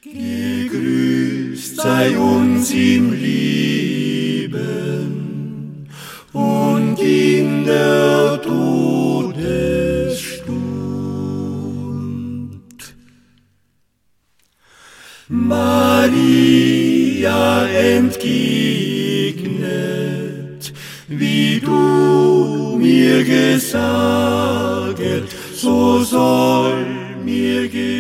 Gegrüßt sei uns im Leben und in der Todesstund. Maria entgegnet, wie du mir gesaget, so soll mir geschehen.